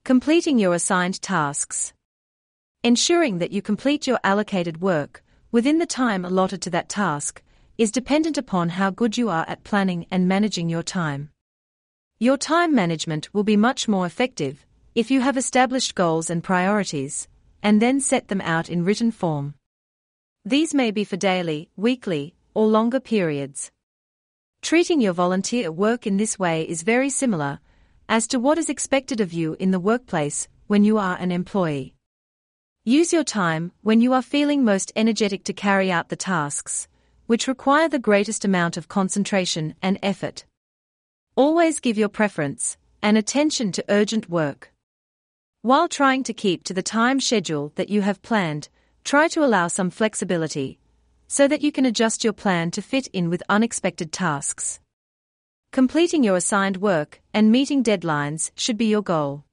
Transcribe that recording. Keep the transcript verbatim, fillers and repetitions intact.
Completing your assigned tasks. Ensuring that you complete your allocated work within the time allotted to that task is dependent upon how good you are at planning and managing your time. Your time management will be much more effective if you have established goals and priorities, and then set them out in written form. These may be for daily, weekly, or longer periods. Treating your volunteer work in this way is very similar as to what is expected of you in the workplace when you are an employee. Use your time when you are feeling most energetic to carry out the tasks, which require the greatest amount of concentration and effort. Always give your preference and attention to urgent work. While trying to keep to the time schedule that you have planned, try to allow some flexibility so that you can adjust your plan to fit in with unexpected tasks. Completing your assigned work and meeting deadlines should be your goal.